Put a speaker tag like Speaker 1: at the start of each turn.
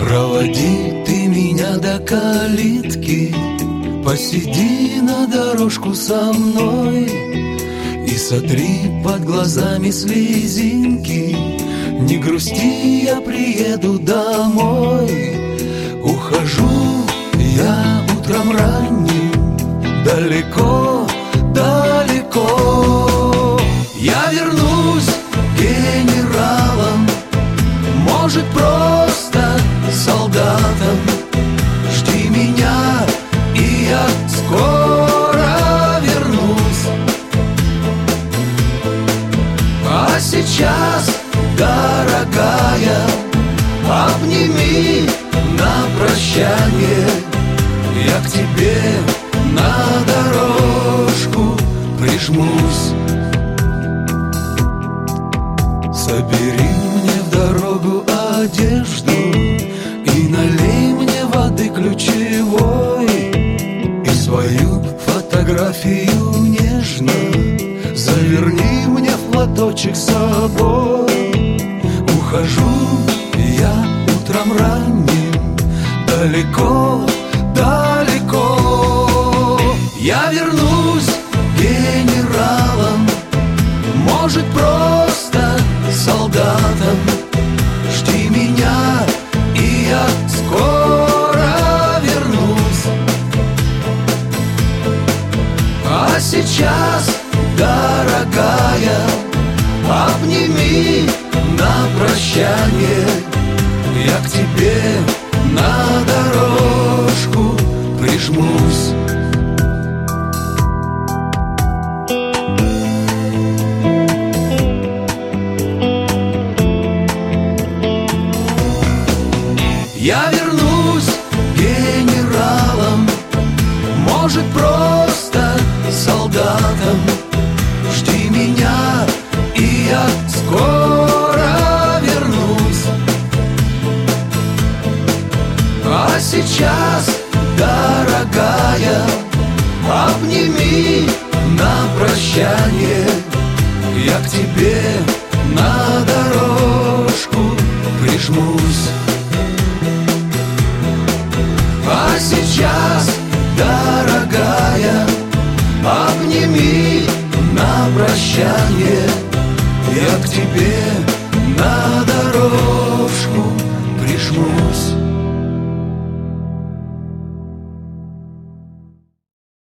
Speaker 1: Проводи ты меня до калитки, посиди на дорожку со мной и сотри под глазами слезинки. Не грусти, я приеду домой. Ухожу я утром ранним, далеко, далеко. Я вернусь генералом, может, просто солдатом. Жди меня, и я скоро вернусь. А сейчас, дорогая, обними на прощание. Я к тебе на дорожку прижмусь. Собери мне в дорогу одежду и налей мне воды ключевой, и свою фотографию нежно заверни мне в платочек с собой. Ухожу я утром ранним, далеко, далеко. Я вернусь генералом, может, просто солдатом. Жди меня, и я скоро вернусь. А сейчас, дорогая, обними на прощание. Я к тебе на дорожку прижмусь. Я вернусь генералом, может, просто солдатом. Жди меня, и я скоро вернусь. А сейчас, дорогая, обними на прощание. Я к тебе на дорожку прижмусь. А сейчас, дорогая, обними на прощание. Я к тебе